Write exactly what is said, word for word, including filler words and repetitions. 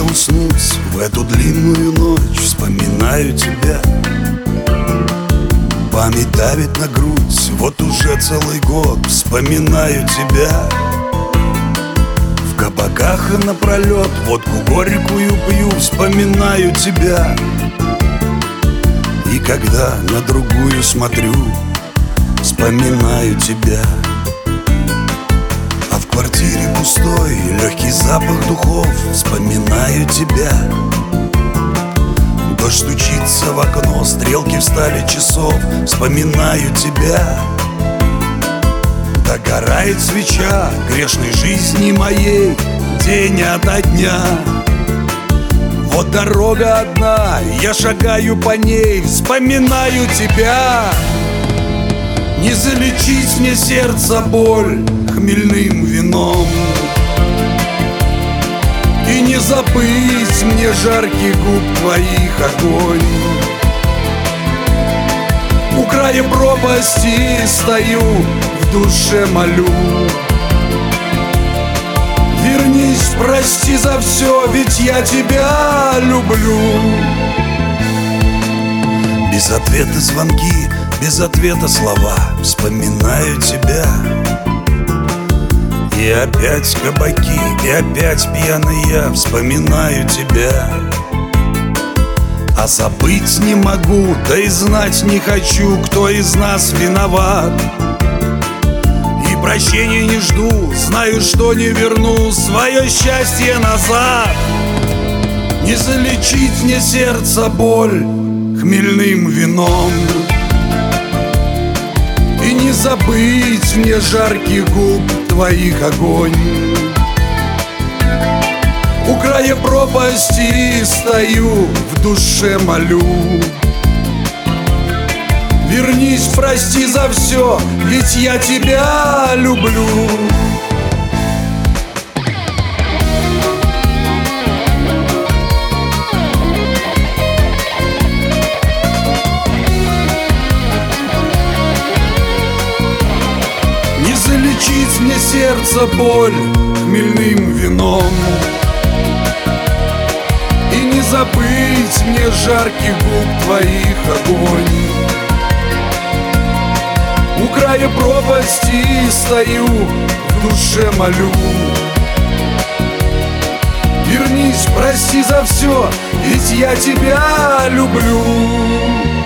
уснуть в эту длинную ночь, вспоминаю тебя. Память давит на грудь, вот уже целый год вспоминаю тебя. В кабаках и напролет водку горькую пью, вспоминаю тебя. И когда на другую смотрю, вспоминаю тебя. А в квартире пустой легкий запах духов, вспоминаю тебя. Дождь стучится в окно, стрелки встали часов, вспоминаю тебя. Догорает свеча грешной жизни моей день ото дня. Вот дорога одна, я шагаю по ней, вспоминаю тебя. Не залечить мне сердце боль хмельным вином, и не забыть мне жаркий губ твоих огонь. У края пропасти стою, в душе молю: вернись, прости за все, ведь я тебя люблю. Без ответа звонки, без ответа слова, вспоминаю тебя. И опять кабаки, и опять пьяный я, вспоминаю тебя. А забыть не могу, да и знать не хочу, кто из нас виноват. И прощения не жду, знаю, что не верну свое счастье назад. Не залечить мне сердце боль хмельным вином, и не забыть мне жарких губ твоих огонь. У края пропасти стою, в душе молю: вернись, прости за все, ведь я тебя люблю. Не залечить мне сердце боль хмельным вином, и не забыть мне жарких губ твоих огонь. У края пропасти стою, в душе молю: вернись, прости за все, ведь я тебя люблю.